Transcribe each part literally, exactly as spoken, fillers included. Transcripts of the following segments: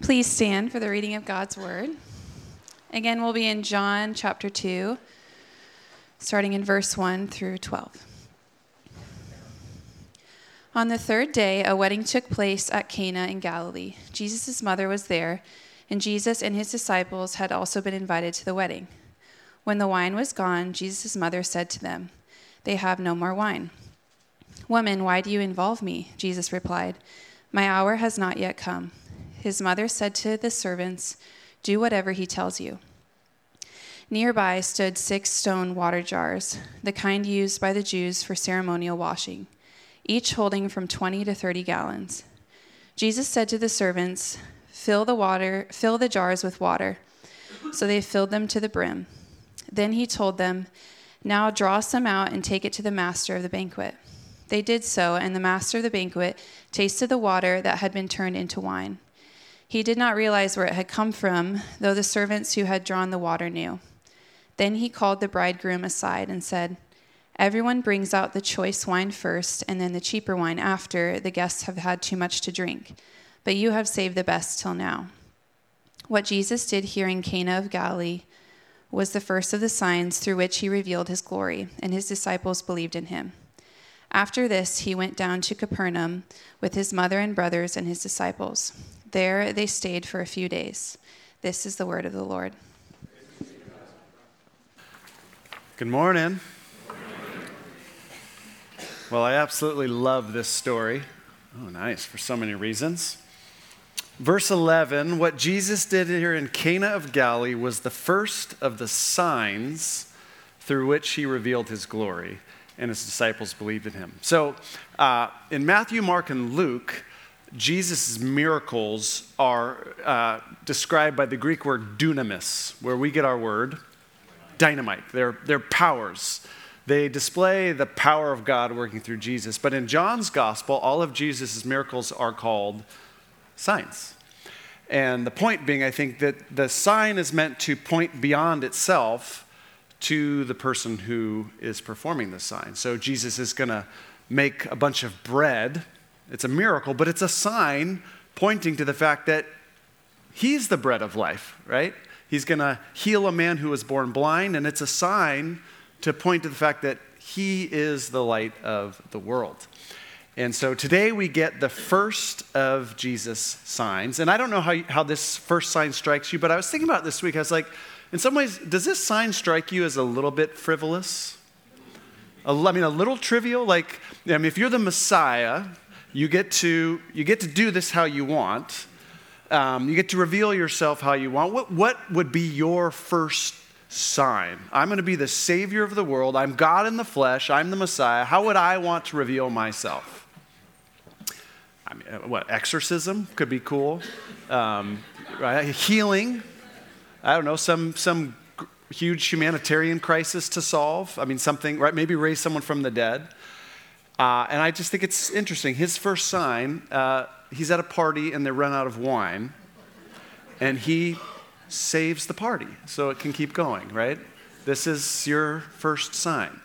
Please stand for the reading of God's word. Again, we'll be in John chapter two, starting in verse one through twelve. On the third day, a wedding took place at Cana in Galilee. Jesus' mother was there, and Jesus and his disciples had also been invited to the wedding. When the wine was gone, Jesus' mother said to them, "They have no more wine." "Woman, why do you involve me?" Jesus replied, "My hour has not yet come." His mother said to the servants, "Do whatever he tells you." Nearby stood six stone water jars, the kind used by the Jews for ceremonial washing, each holding from twenty to thirty gallons. Jesus said to the servants, "Fill the water, fill the jars with water." So they filled them to the brim. Then he told them, "Now draw some out and take it to the master of the banquet." They did so, and the master of the banquet tasted the water that had been turned into wine. He did not realize where it had come from, though the servants who had drawn the water knew. Then he called the bridegroom aside and said, "Everyone brings out the choice wine first, and then the cheaper wine after the guests have had too much to drink. But you have saved the best till now." What Jesus did here in Cana of Galilee was the first of the signs through which he revealed his glory, and his disciples believed in him. After this, he went down to Capernaum with his mother and brothers and his disciples. There they stayed for a few days. This is the word of the Lord. Good morning. Well, I absolutely love this story. Oh, nice, for so many reasons. Verse eleven, what Jesus did here in Cana of Galilee was the first of the signs through which he revealed his glory, and his disciples believed in him. So uh, in Matthew, Mark, and Luke, Jesus' miracles are uh, described by the Greek word dunamis, where we get our word dynamite. They're, they're powers. They display the power of God working through Jesus. But in John's gospel, all of Jesus' miracles are called signs. And the point being, I think, that the sign is meant to point beyond itself to the person who is performing the sign. So Jesus is going to make a bunch of bread. It's a miracle, but it's a sign pointing to the fact that he's the bread of life, right? He's going to heal a man who was born blind, and it's a sign to point to the fact that he is the light of the world. And so today we get the first of Jesus' signs. And I don't know how, how this first sign strikes you, but I was thinking about it this week. I was like, in some ways, does this sign strike you as a little bit frivolous? A, I mean, a little trivial? Like, I mean, if you're the Messiah, you get to you get to do this how you want. Um, you get to reveal yourself how you want. What, what would be your first sign? I'm going to be the Savior of the world. I'm God in the flesh. I'm the Messiah. How would I want to reveal myself? I mean, what, exorcism could be cool. Um, right? Healing. I don't know, some some huge humanitarian crisis to solve. I mean, something, right? Maybe raise someone from the dead. Uh, and I just think it's interesting. His first sign, uh, he's at a party and they run out of wine, and he saves the party so it can keep going, right? This is your first sign.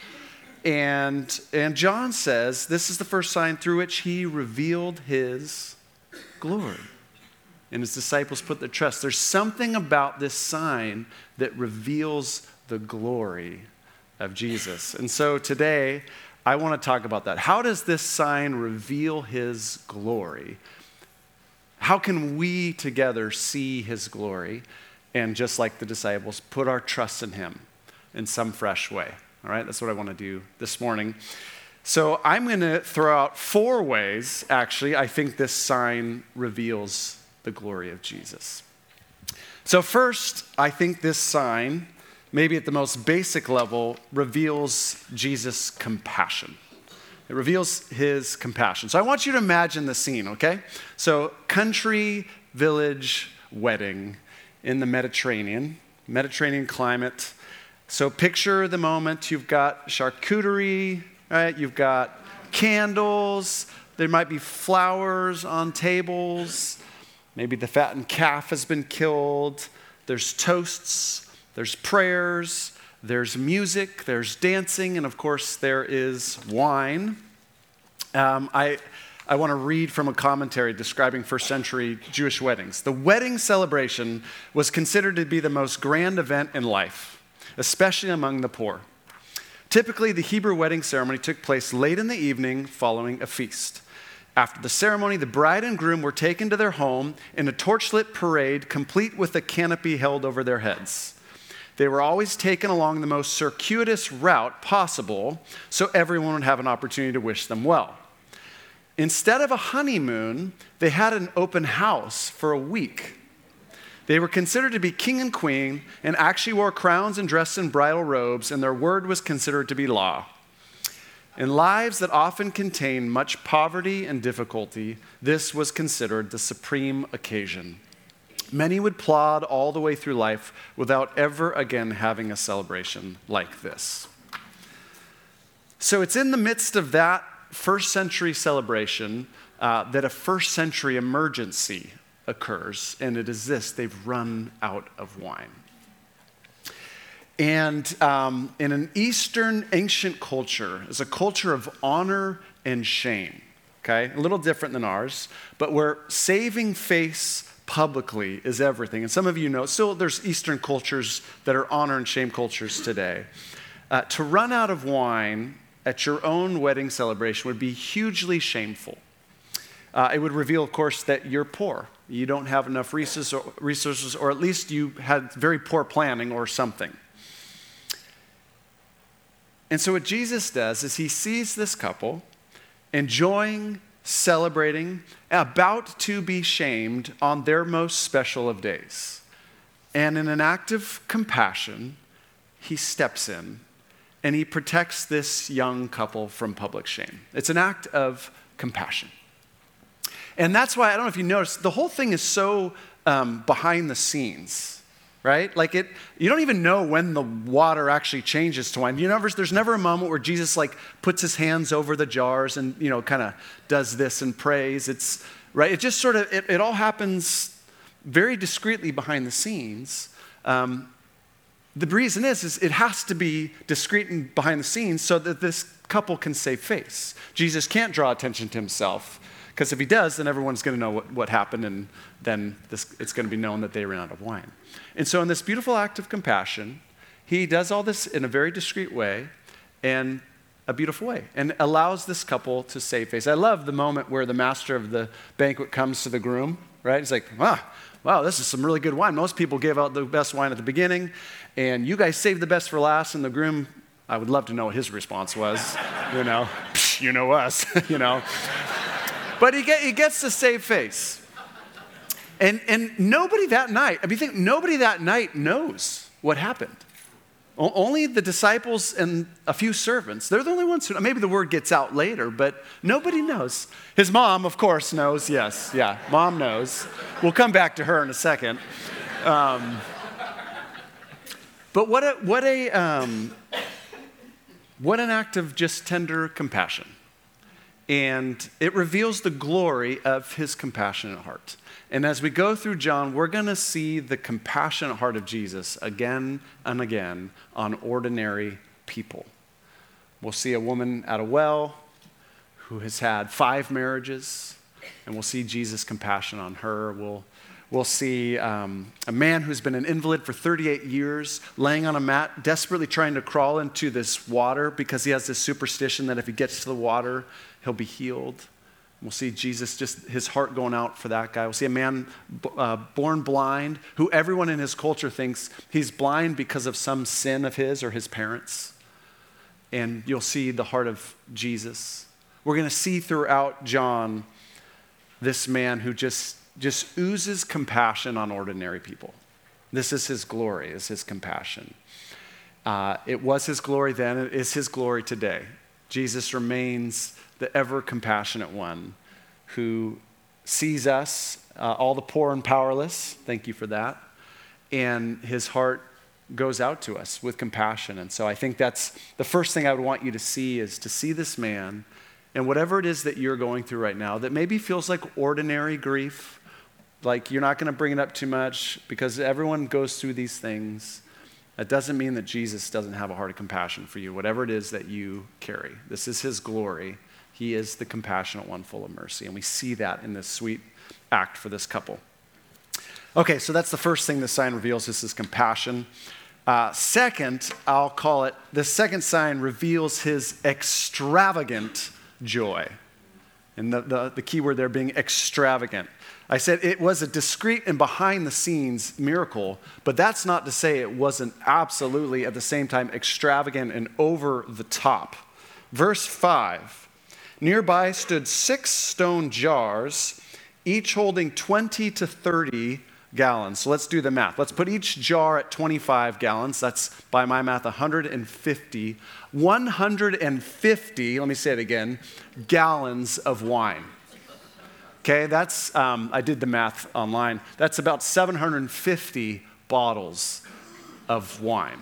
And, and John says this is the first sign through which he revealed his glory. And his disciples put their trust. There's something about this sign that reveals the glory of Jesus. And so today, I want to talk about that. How does this sign reveal his glory? How can we together see his glory and, just like the disciples, put our trust in him in some fresh way? All right, that's what I want to do this morning. So I'm going to throw out four ways, actually, I think this sign reveals the glory of Jesus. So first, I think this sign, maybe at the most basic level, reveals Jesus' compassion. It reveals his compassion. So I want you to imagine the scene, okay? So country, village, wedding in the Mediterranean, Mediterranean climate. So picture the moment. You've got charcuterie, right? You've got candles. There might be flowers on tables. Maybe the fattened calf has been killed. There's toasts. There's prayers, there's music, there's dancing, and of course there is wine. Um, I, I want to read from a commentary describing first century Jewish weddings. The wedding celebration was considered to be the most grand event in life, especially among the poor. Typically, the Hebrew wedding ceremony took place late in the evening following a feast. After the ceremony, the bride and groom were taken to their home in a torchlit parade, complete with a canopy held over their heads. They were always taken along the most circuitous route possible, so everyone would have an opportunity to wish them well. Instead of a honeymoon, they had an open house for a week. They were considered to be king and queen and actually wore crowns and dressed in bridal robes, and their word was considered to be law. In lives that often contain much poverty and difficulty, this was considered the supreme occasion. Many would plod all the way through life without ever again having a celebration like this. So it's in the midst of that first century celebration uh, that a first century emergency occurs, and it is this: they've run out of wine. And um, in an Eastern ancient culture, is a culture of honor and shame, okay? A little different than ours, but where saving face publicly is everything. And some of you know, still there's Eastern cultures that are honor and shame cultures today. Uh, to run out of wine at your own wedding celebration would be hugely shameful. Uh, it would reveal, of course, that you're poor. You don't have enough resources or, resources, or at least you had very poor planning or something. And so what Jesus does is he sees this couple enjoying, celebrating, about to be shamed on their most special of days. And in an act of compassion, he steps in and he protects this young couple from public shame. It's an act of compassion. And that's why, I don't know if you noticed, the whole thing is so um, behind the scenes, right? Like it, you don't even know when the water actually changes to wine. You never, there's never a moment where Jesus like puts his hands over the jars and, you know, kind of does this and prays. It's, right? It just sort of, it, it all happens very discreetly behind the scenes. Um, The reason is, is it has to be discreet and behind the scenes so that this couple can save face. Jesus can't draw attention to himself, because if he does, then everyone's going to know what, what happened, and then this, it's going to be known that they ran out of wine. And so in this beautiful act of compassion, he does all this in a very discreet way and a beautiful way, and allows this couple to save face. I love the moment where the master of the banquet comes to the groom, right? He's like, wow, wow, this is some really good wine. Most people gave out the best wine at the beginning, and you guys saved the best for last. And the groom, I would love to know what his response was. You know, Psh, you know us, you know. But he, get, he gets to save face. And, and nobody that night, I mean, think nobody that night knows what happened. O- only the disciples and a few servants. They're the only ones who know. Maybe the word gets out later, but nobody knows. His mom, of course, knows. Yes, yeah, mom knows. We'll come back to her in a second. Um, but what a what a um, what an act of just tender compassion, and it reveals the glory of his compassionate heart. And as we go through John, we're going to see the compassionate heart of Jesus again and again on ordinary people. We'll see a woman at a well who has had five marriages, and we'll see Jesus' compassion on her. We'll, we'll see um, a man who's been an invalid for thirty-eight years, laying on a mat, desperately trying to crawl into this water because he has this superstition that if he gets to the water, he'll be healed. We'll see Jesus, just his heart going out for that guy. We'll see a man uh, born blind, who everyone in his culture thinks he's blind because of some sin of his or his parents. And you'll see the heart of Jesus. We're going to see throughout John this man who just, just oozes compassion on ordinary people. This is his glory, is his compassion. Uh, it was his glory then, it is his glory today. Jesus remains the ever compassionate one who sees us, uh, all the poor and powerless. Thank you for that. And his heart goes out to us with compassion. And so I think that's the first thing I would want you to see, is to see this man, and whatever it is that you're going through right now that maybe feels like ordinary grief, like you're not going to bring it up too much because everyone goes through these things. That doesn't mean that Jesus doesn't have a heart of compassion for you, whatever it is that you carry. This is his glory He is the compassionate one, full of mercy. And we see that in this sweet act for this couple. Okay, so that's the first thing the sign reveals, is his compassion. Uh, second, I'll call it, the second sign reveals his extravagant joy. And the, the, the key word there being extravagant. I said it was a discreet and behind-the-scenes miracle, but that's not to say it wasn't absolutely, at the same time, extravagant and over the top. Verse five, nearby stood six stone jars, each holding twenty to thirty gallons. So let's do the math. Let's put each jar at twenty-five gallons. That's, by my math, one hundred fifty. one hundred fifty, let me say it again, gallons of wine. Okay, that's, um, I did the math online. That's about seven hundred fifty bottles of wine.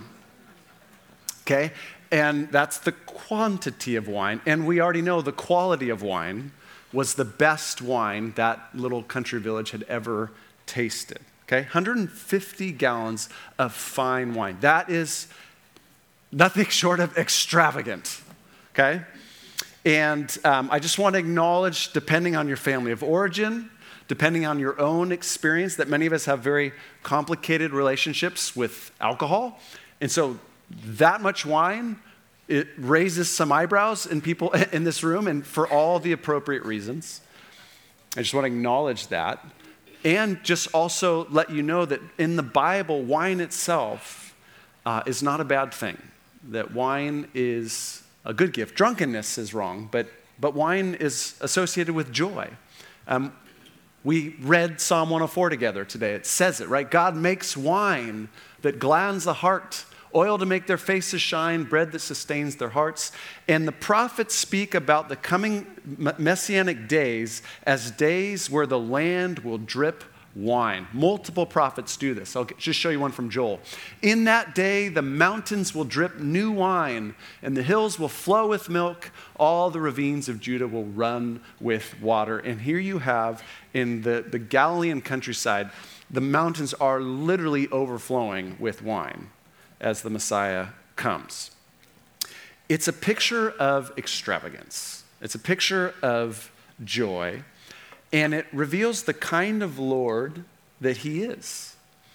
Okay, and that's the quantity of wine. And we already know the quality of wine was the best wine that little country village had ever tasted. Okay, one hundred fifty gallons of fine wine. That is nothing short of extravagant. Okay, and um, I just want to acknowledge, depending on your family of origin, depending on your own experience, that many of us have very complicated relationships with alcohol, and so that much wine, it raises some eyebrows in people in this room, and for all the appropriate reasons. I just want to acknowledge that. And just also let you know that in the Bible, wine itself uh, is not a bad thing. That wine is a good gift. Drunkenness is wrong, but, but wine is associated with joy. Um, we read Psalm one oh four together today. It says it, right? God makes wine that gladdens the heart, oil to make their faces shine, bread that sustains their hearts. And the prophets speak about the coming messianic days as days where the land will drip wine. Multiple prophets do this. I'll just show you one from Joel. In that day, the mountains will drip new wine, and the hills will flow with milk. All the ravines of Judah will run with water. And here you have in the, the Galilean countryside, the mountains are literally overflowing with wine as the Messiah comes. It's a picture of extravagance. It's a picture of joy, and it reveals the kind of Lord that he is.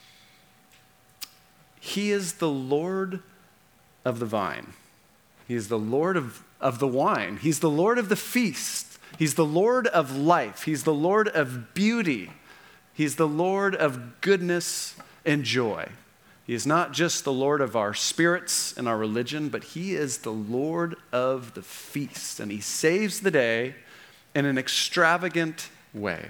He is the Lord of the vine. He is the Lord of, of the wine. He's the Lord of the feast. He's the Lord of life. He's the Lord of beauty. He's the Lord of goodness and joy. He is not just the Lord of our spirits and our religion, but he is the Lord of the feast. And he saves the day in an extravagant way.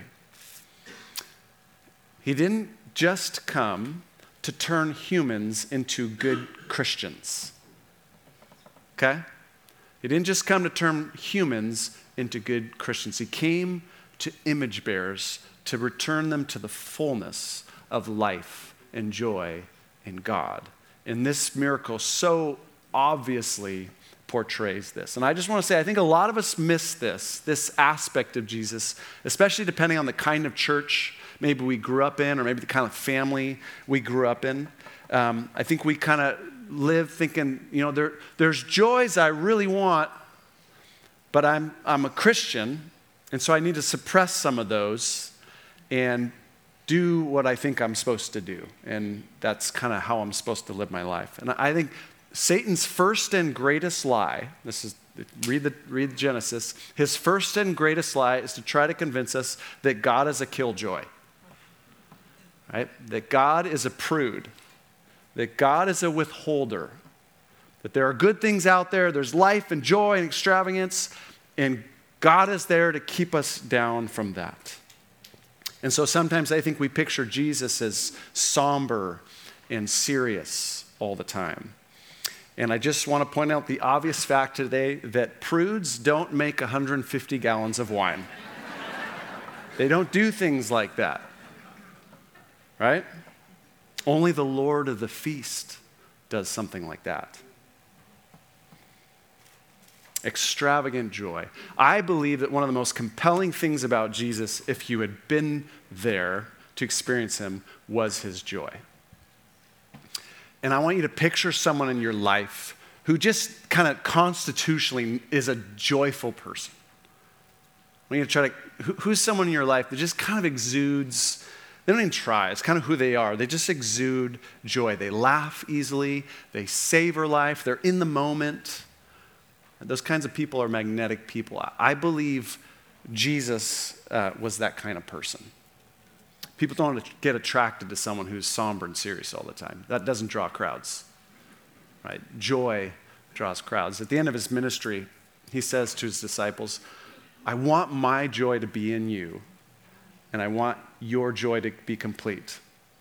He didn't just come to turn humans into good Christians. Okay? He didn't just come to turn humans into good Christians. He came to image bearers to return them to the fullness of life and joy in God. And this miracle so obviously portrays this. And I just want to say, I think a lot of us miss this, this aspect of Jesus, especially depending on the kind of church maybe we grew up in, or maybe the kind of family we grew up in. Um, I think we kind of live thinking, you know, there, there's joys I really want, but I'm, I'm a Christian, and so I need to suppress some of those and do what I think I'm supposed to do. And that's kind of how I'm supposed to live my life. And I think Satan's first and greatest lie, this is, read the read Genesis, his first and greatest lie is to try to convince us that God is a killjoy. Right? That God is a prude. That God is a withholder. That there are good things out there, there's life and joy and extravagance, and God is there to keep us down from that. And so sometimes I think we picture Jesus as somber and serious all the time. And I just want to point out the obvious fact today that prudes don't make one hundred fifty gallons of wine. They don't do things like that. Right? Only the Lord of the feast does something like that. Extravagant joy. I believe that one of the most compelling things about Jesus, if you had been there to experience him, was his joy. And I want you to picture someone in your life who just kind of constitutionally is a joyful person. When you try to, who, who's someone in your life that just kind of exudes, they don't even try, it's kind of who they are. They just exude joy. They laugh easily, they savor life, they're in the moment. Those kinds of people are magnetic people. I believe Jesus uh, was that kind of person. People don't get attracted to someone who's somber and serious all the time. That doesn't draw crowds, right? Joy draws crowds. At the end of his ministry, he says to his disciples, I want my joy to be in you, and I want your joy to be complete.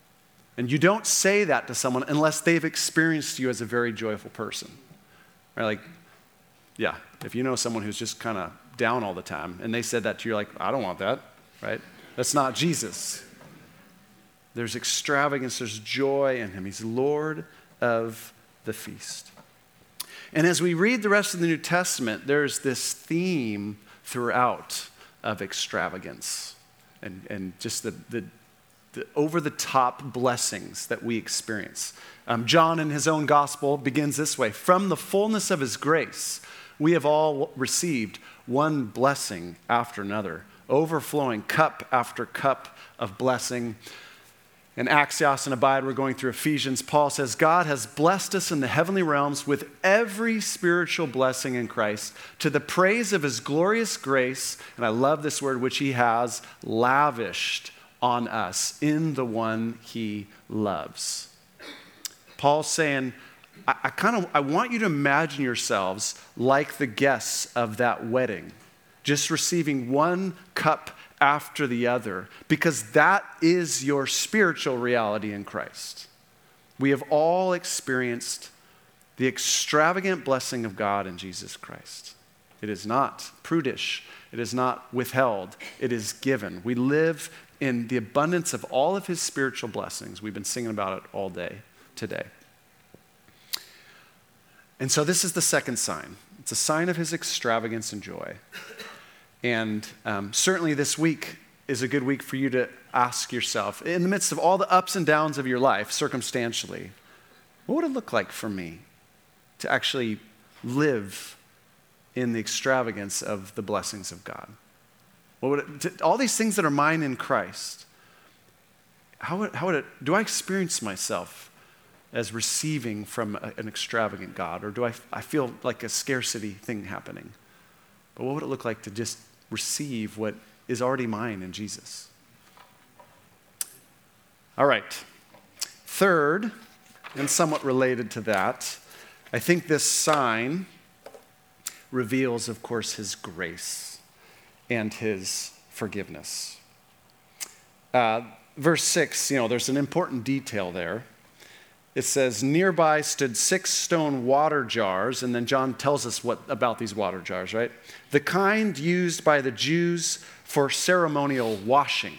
And you don't say that to someone unless they've experienced you as a very joyful person. Right? Like, yeah, if you know someone who's just kind of down all the time, and they said that to you, you're like, I don't want that, right? That's not Jesus. There's extravagance, there's joy in him. He's Lord of the feast. And as we read the rest of the New Testament, there's this theme throughout of extravagance and, and just the, the, the over-the-top blessings that we experience. Um, John, in his own gospel, begins this way. From the fullness of his grace, we have all received one blessing after another, overflowing cup after cup of blessing. In Axios and Abide, we're going through Ephesians. Paul says, God has blessed us in the heavenly realms with every spiritual blessing in Christ to the praise of his glorious grace, and I love this word, which he has lavished on us in the one he loves. Paul's saying, I, I kind of I want you to imagine yourselves like the guests of that wedding, just receiving one cup after the other, because that is your spiritual reality in Christ. We have all experienced the extravagant blessing of God in Jesus Christ. It is not prudish. It is not withheld. It is given. We live in the abundance of all of his spiritual blessings. We've been singing about it all day today. And so this is the second sign. It's a sign of his extravagance and joy. And um, certainly this week is a good week for you to ask yourself, in the midst of all the ups and downs of your life, circumstantially, what would it look like for me to actually live in the extravagance of the blessings of God? What would it, to, all these things that are mine in Christ, how would, how would it, do I experience myself as receiving from a, an extravagant God? Or do I, I feel like a scarcity thing happening? But what would it look like to just receive what is already mine in Jesus? All right. Third, and somewhat related to that, I think this sign reveals, of course, his grace and his forgiveness. Uh, verse six, you know, there's an important detail there. It says, nearby stood six stone water jars, and then John tells us what about these water jars, right? The kind used by the Jews for ceremonial washing.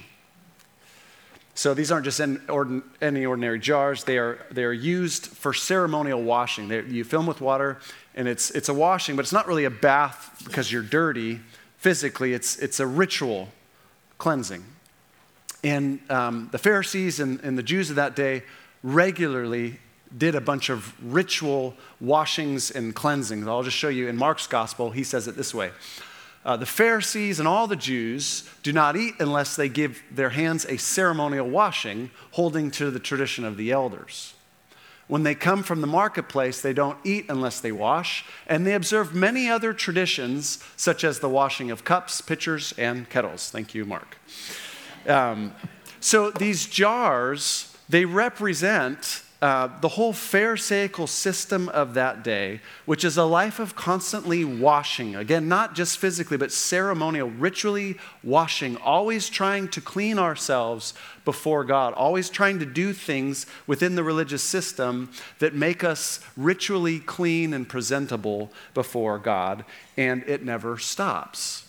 So these aren't just any ordinary jars. They are, they are used for ceremonial washing. They, you fill them with water, and it's, it's a washing, but it's not really a bath because you're dirty physically. It's, it's a ritual cleansing. And um, the Pharisees and, and the Jews of that day regularly did a bunch of ritual washings and cleansings. I'll just show you in Mark's gospel, he says it this way. Uh, the Pharisees and all the Jews do not eat unless they give their hands a ceremonial washing, holding to the tradition of the elders. When they come from the marketplace, they don't eat unless they wash, and they observe many other traditions, such as the washing of cups, pitchers, and kettles. Thank you, Mark. Um, so these jars, they represent uh, the whole Pharisaical system of that day, which is a life of constantly washing. Again, not just physically, but ceremonial, ritually washing, always trying to clean ourselves before God, always trying to do things within the religious system that make us ritually clean and presentable before God, and it never stops.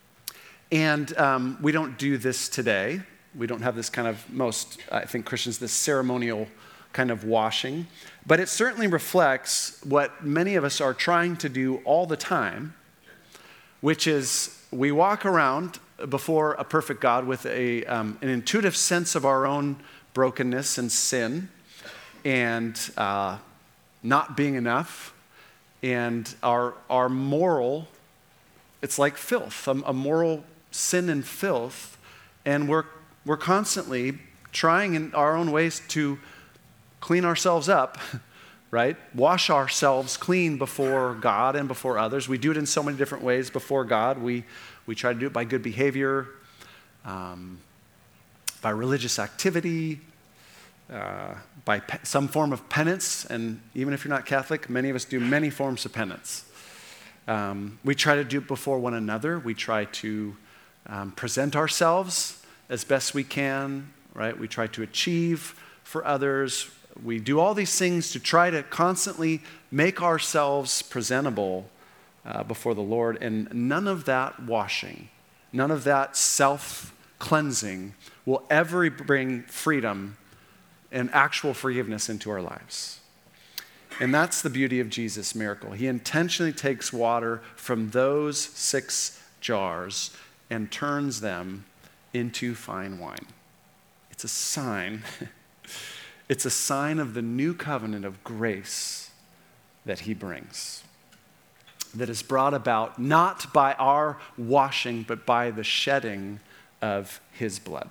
And um, we don't do this today. We don't have this kind of, most, I think, Christians, this ceremonial kind of washing. But it certainly reflects what many of us are trying to do all the time, which is we walk around before a perfect God with a, um, an intuitive sense of our own brokenness and sin and uh, not being enough. And our, our moral, it's like filth, a, a moral sin and filth, and we're, we're constantly trying in our own ways to clean ourselves up, right? Wash ourselves clean before God and before others. We do it in so many different ways before God. We, we try to do it by good behavior, um, by religious activity, uh, by pe- some form of penance. And even if you're not Catholic, many of us do many forms of penance. Um, we try to do it before one another. We try to um, present ourselves as best we can, right? We try to achieve for others. We do all these things to try to constantly make ourselves presentable uh, before the Lord. And none of that washing, none of that self-cleansing will ever bring freedom and actual forgiveness into our lives. And that's the beauty of Jesus' miracle. He intentionally takes water from those six jars and turns them into fine wine. It's a sign. It's a sign of the new covenant of grace that he brings, that is brought about not by our washing, but by the shedding of his blood.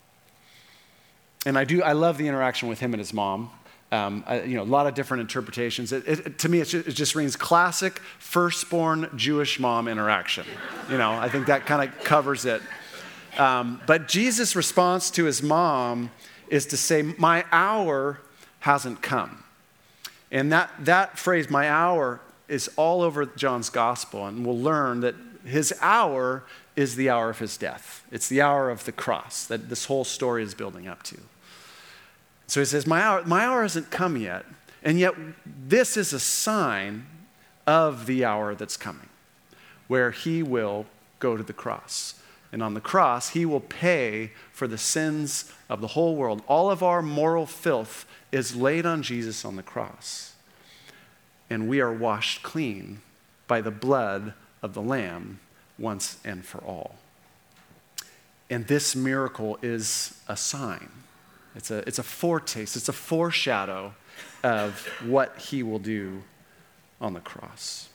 And I do, I love the interaction with him and his mom. Um, I, you know, a lot of different interpretations. It, it, to me, it just, it just rings classic firstborn Jewish mom interaction. You know, I think that kind of covers it. Um, but Jesus' response to his mom is to say, my hour hasn't come. And that, that phrase, my hour, is all over John's gospel. And we'll learn that his hour is the hour of his death. It's the hour of the cross that this whole story is building up to. So he says, my hour, my hour hasn't come yet. And yet this is a sign of the hour that's coming, where he will go to the cross. And on the cross, he will pay for the sins of the whole world. All of our moral filth is laid on Jesus on the cross. And we are washed clean by the blood of the Lamb once and for all. And this miracle is a sign. It's a, it's a foretaste, it's a foreshadow of what he will do on the cross.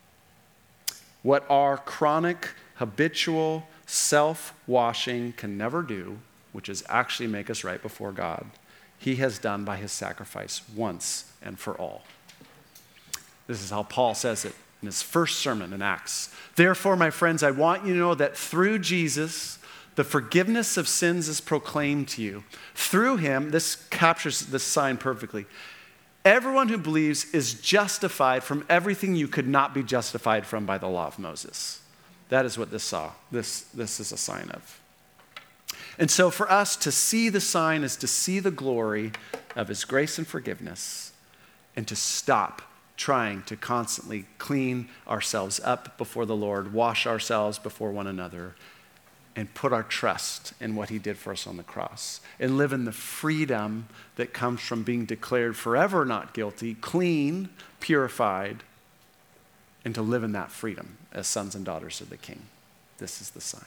What our chronic, habitual, self-washing can never do, which is actually make us right before God, he has done by his sacrifice once and for all. This is how Paul says it in his first sermon in Acts. Therefore, my friends, I want you to know that through Jesus, the forgiveness of sins is proclaimed to you. Through him, this captures this sign perfectly. Everyone who believes is justified from everything you could not be justified from by the law of Moses. That is what this saw. This, this is a sign of. And so for us to see the sign is to see the glory of his grace and forgiveness, and to stop trying to constantly clean ourselves up before the Lord, wash ourselves before one another, and put our trust in what he did for us on the cross, and live in the freedom that comes from being declared forever not guilty, clean, purified, and to live in that freedom as sons and daughters of the King. This is the sign.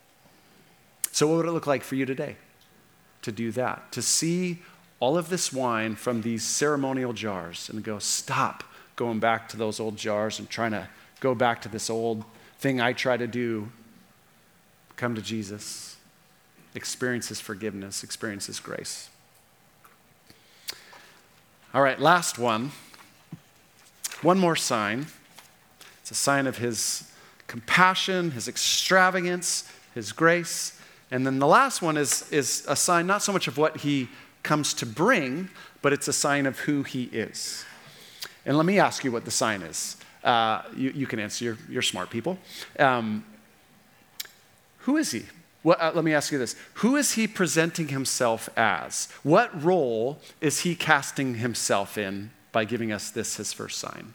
So what would it look like for you today to do that? To see all of this wine from these ceremonial jars and go, stop going back to those old jars and trying to go back to this old thing I try to do. Come to Jesus, experience his forgiveness, experience his grace. All right, last one. One more sign. It's a sign of his compassion, his extravagance, his grace. And then the last one is, is a sign not so much of what he comes to bring, but it's a sign of who he is. And let me ask you what the sign is. Uh, you, you can answer, you're, you're smart people. Um, Who is he? Well, uh, let me ask you this. Who is he presenting himself as? What role is he casting himself in by giving us this, his first sign?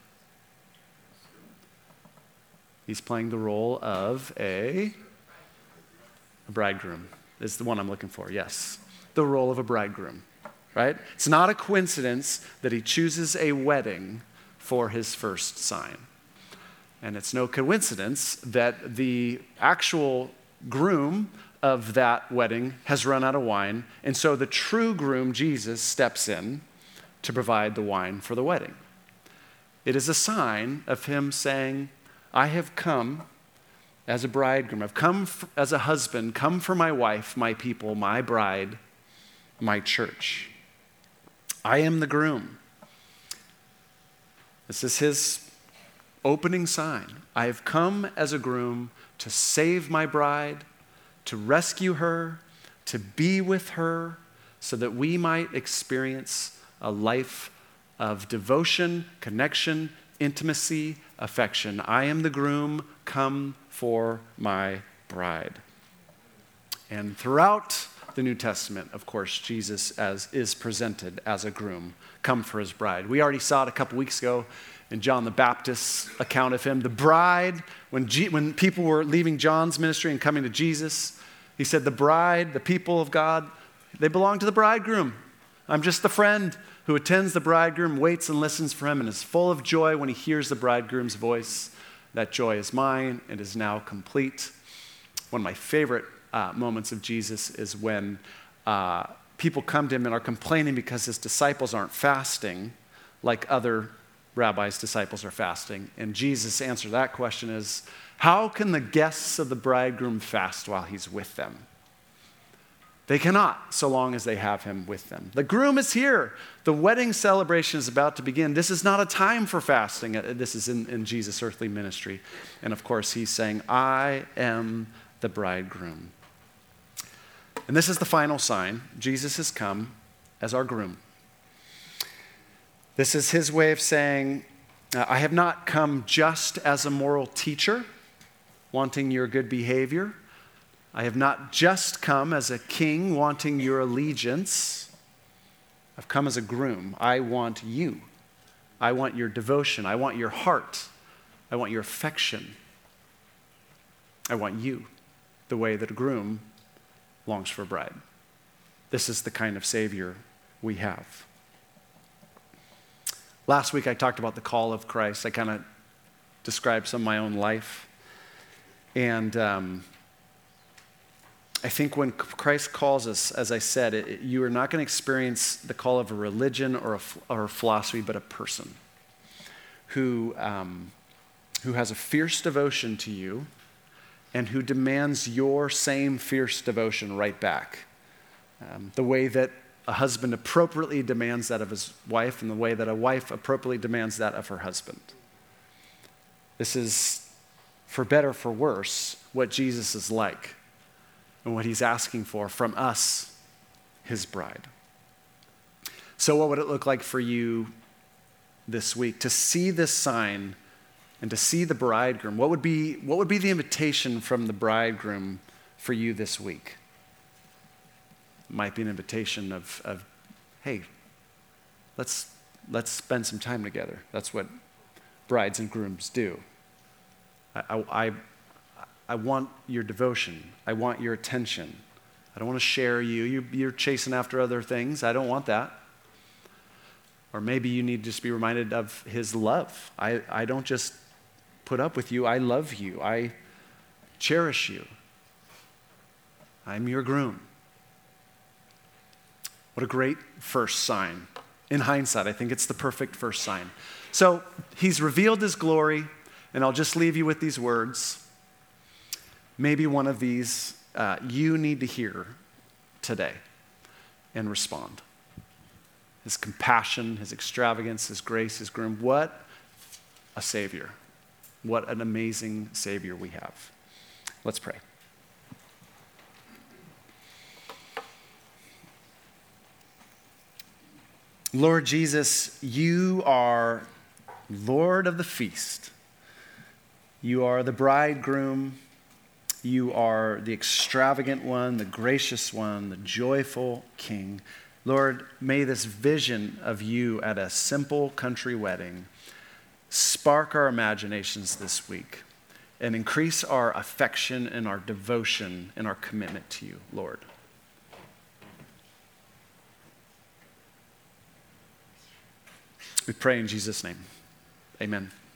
He's playing the role of a, a bridegroom is the one I'm looking for, yes. The role of a bridegroom, right? It's not a coincidence that he chooses a wedding for his first sign. And it's no coincidence that the actual groom of that wedding has run out of wine, and so the true groom, Jesus, steps in to provide the wine for the wedding. It is a sign of him saying, I have come as a bridegroom. I've come f- as a husband, come for my wife, my people, my bride, my church. I am the groom. This is his opening sign. I have come as a groom to save my bride, to rescue her, to be with her, so that we might experience a life of devotion, connection, intimacy, affection. I am the groom, come for my bride. And throughout the New Testament, of course, Jesus as is presented as a groom, come for his bride. We already saw it a couple weeks ago in John the Baptist's account of him. The bride, when, G, when people were leaving John's ministry and coming to Jesus, he said, the bride, the people of God, they belong to the bridegroom. I'm just the friend who attends the bridegroom, waits and listens for him, and is full of joy when he hears the bridegroom's voice. That joy is mine and is now complete. One of my favorite uh, moments of Jesus is when uh, people come to him and are complaining because his disciples aren't fasting like other rabbis' disciples are fasting. And Jesus' answer to that question is, how can the guests of the bridegroom fast while he's with them? They cannot, so long as they have him with them. The groom is here. The wedding celebration is about to begin. This is not a time for fasting. This is in, in Jesus' earthly ministry. And of course, he's saying, I am the bridegroom. And this is the final sign. Jesus has come as our groom. This is his way of saying, I have not come just as a moral teacher, wanting your good behavior. I have not just come as a king wanting your allegiance. I've come as a groom. I want you. I want your devotion. I want your heart. I want your affection. I want you the way that a groom longs for a bride. This is the kind of Savior we have. Last week I talked about the call of Christ. I kind of described some of my own life. And um, I think when Christ calls us, as I said, it, you are not going to experience the call of a religion or a, or a philosophy, but a person who, um, who has a fierce devotion to you and who demands your same fierce devotion right back. Um, the way that a husband appropriately demands that of his wife and the way that a wife appropriately demands that of her husband. This is, for better, for worse, what Jesus is like. And what he's asking for from us, his bride. So what would it look like for you this week to see this sign and to see the bridegroom? What would be, what would be the invitation from the bridegroom for you this week? It might be an invitation of, of hey, let's, let's spend some time together. That's what brides and grooms do. I, I, I want your devotion. I want your attention. I don't want to share you. you. You're chasing after other things. I don't want that. Or maybe you need to just be reminded of his love. I, I don't just put up with you. I love you. I cherish you. I'm your groom. What a great first sign. In hindsight, I think it's the perfect first sign. So he's revealed his glory, and I'll just leave you with these words. Maybe one of these uh, you need to hear today and respond. His compassion, his extravagance, his grace, his groom. What a Savior. What an amazing Savior we have. Let's pray. Lord Jesus, you are Lord of the feast. You are the bridegroom. You are the extravagant one, the gracious one, the joyful King. Lord, may this vision of you at a simple country wedding spark our imaginations this week and increase our affection and our devotion and our commitment to you, Lord. We pray in Jesus' name. Amen.